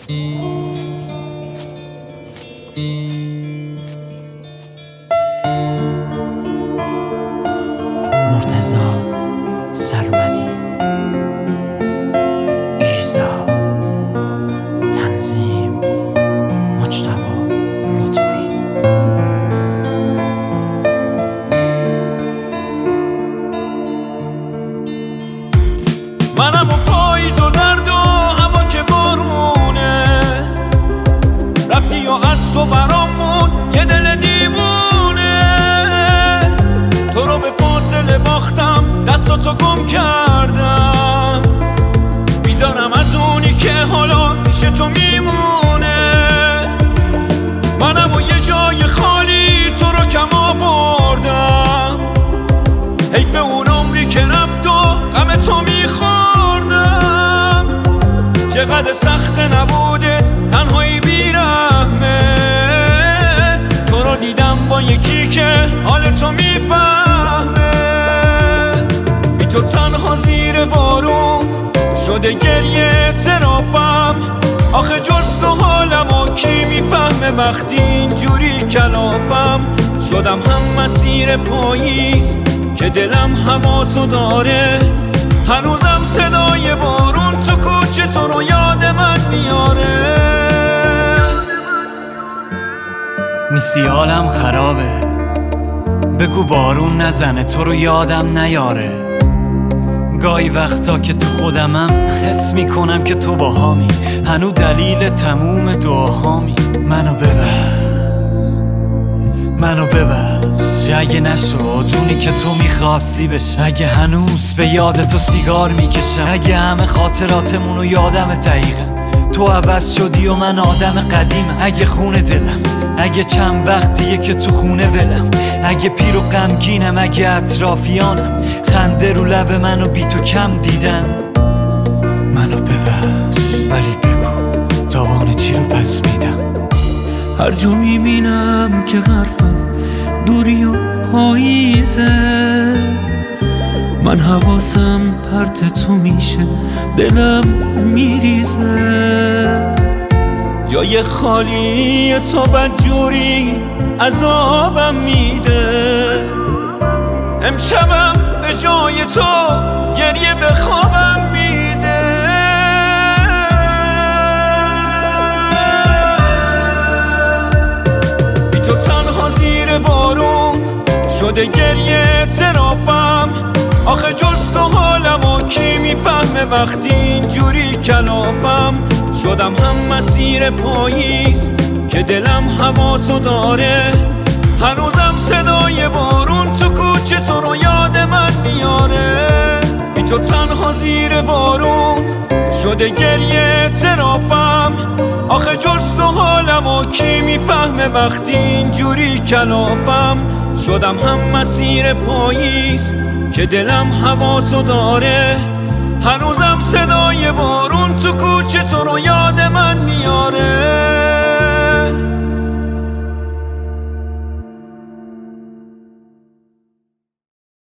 مرتضی سرمدی، ایزا، تنظیم مجتبی لطفی. منم و پاییز و درد و هوا که بارونه، رفتی و از تو برامون یه دل دیوونه. تو رو به فاصله باختم، دستاتو گم کردم، بیزارم از اونی که حالا پیش تو میمونه. منم و یه جای خالی تو رو کم آوردم، حیف اون عمری که رفت و غم تو میخوردم. چقدر سخت نبودت تنهایی بیرحمه، تو رو دیدم با یکی که حال تو میفهمه. بی تو تنها زیر بارون شده گریه ترافم، آخه جز تو حالمو کی میفهمه وقتی اینجوری کلافم. شدم هم مسیر پاییز که دلم هوا تو داره، هنوزم صدای بارون تو کوچه تو رو یاد من میاره. نیستی حالم خرابه، بگو بارون نزنه تو رو یادم نیاره. گاهی وقتا که تو خودمم حس میکنم که تو باهامی، هنو دلیل تموم دعاهامی. منو ببخش اگه نشدونی که تو میخواستی بشه، اگه هنوز به یاد تو سیگار میکشم، اگه همه خاطراتمونو یادم دقیقا تو عوض شدی و من آدم قدیمم. اگه خونه دلم، اگه چند وقتیه که تو خونه ولم، اگه پیر و غمگینم، اگه اطرافیانم خنده رو لب منو بی تو کم دیدن. منو ببخش ولی بگو تاوان چی رو پس میدم. هر جا میبینم که حرف از دوری و پاییزه، من حواسم پرت تو میشه، دلم میریزه. جای خالی تو بدجوری عذابم میده، امشبم به جای تو گریه به خوابم میده. بی تو تنها زیر بارون شده گریه ترافم، آخه جز تو حالمو کی میفهمه وقتی اینجوری کلافم. شدم هم مسیر پاییز که دلم هوا تو داره، هنوزم صدای بارون تو کوچه تو رو یاد من میاره. بی تو تنها زیر بارون شده گریه ترافم، آخه جز تو حالمو کی میفهمه وقتی اینجوری کلافم. شدم هم مسیر پاییز که دلم هوا تو داره، هنوزم صدای بارون تو کوچه تو رو یاد